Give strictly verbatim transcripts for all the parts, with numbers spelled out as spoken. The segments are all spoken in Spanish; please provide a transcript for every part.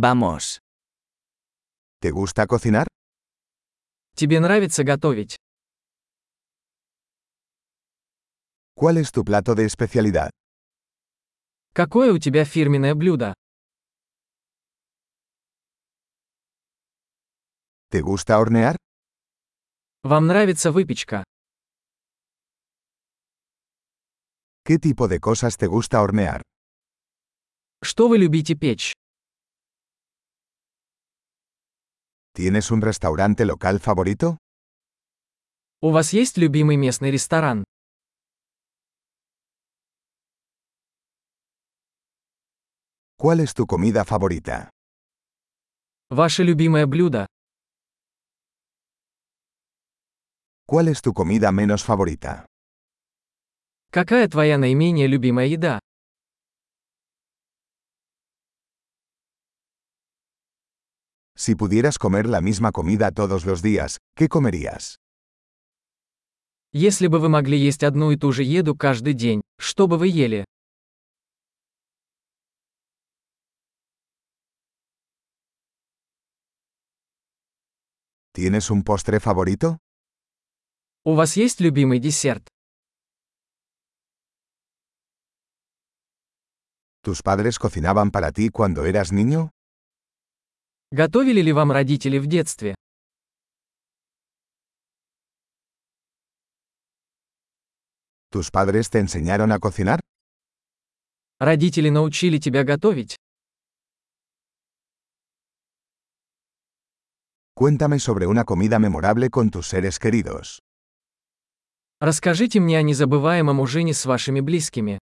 Vamos. ¿Te gusta cocinar? Тебе нравится готовить? ¿Cuál es tu plato de especialidad? Какое у тебя фирменное блюдо? ¿Te gusta hornear? Вам нравится выпечка? ¿Qué tipo de cosas te gusta hornear? Что вы любите печь? ¿Tienes un restaurante local favorito? У вас есть любимый местный ресторан? ¿Cuál es tu comida favorita? Ваше любимое блюдо? ¿Cuál es tu comida menos favorita? Какая твоя наименее любимая еда? Si pudieras comer la misma comida todos los días, ¿qué comerías? Если бы вы могли есть одну и ту же еду каждый день, что бы вы ели? ¿Tienes un postre favorito? У вас есть любимый десерт? ¿Tus padres cocinaban para ti cuando eras niño? Готовили ли вам родители в детстве? ¿Tus padres te enseñaron a cocinar? Родители научили тебя готовить? Cuéntame sobre una comida memorable con tus seres queridos. Расскажите мне о незабываемом ужине с вашими близкими.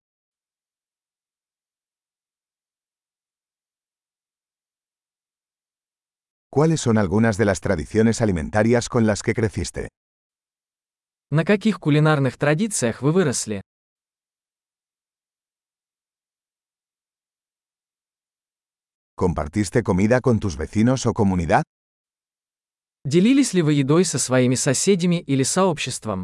¿Cuáles son algunas de las tradiciones alimentarias con las que creciste? На каких кулинарных традициях вы выросли? ¿Compartiste comida con tus vecinos o comunidad? Делились ли вы едой со своими соседями или сообществом?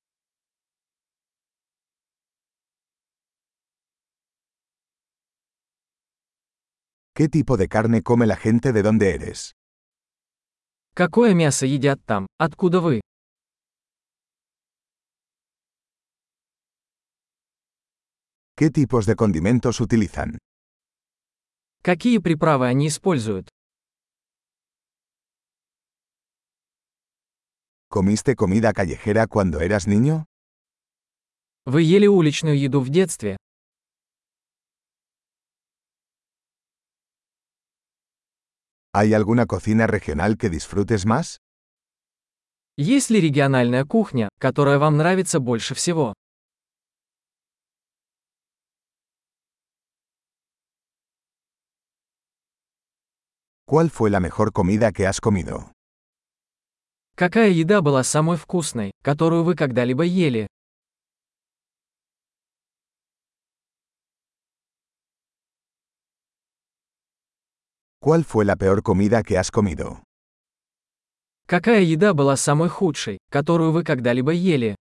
¿Qué tipo de carne come la gente de donde eres? Какое мясо едят там, откуда вы? ¿Qué tipos de condimentos utilizan? Какие приправы они используют? ¿Comiste comida callejera cuando eras niño? Вы ели уличную еду в детстве? ¿Hay alguna cocina regional que disfrutes más? Есть ли региональная кухня, которая вам нравится больше всего? ¿Cuál fue la mejor comida que has comido? Какая еда была самой вкусной, которую вы когда-либо ели? ¿Cuál fue la peor comida que has comido? Какая еда была самой худшей, которую вы когда-либо ели?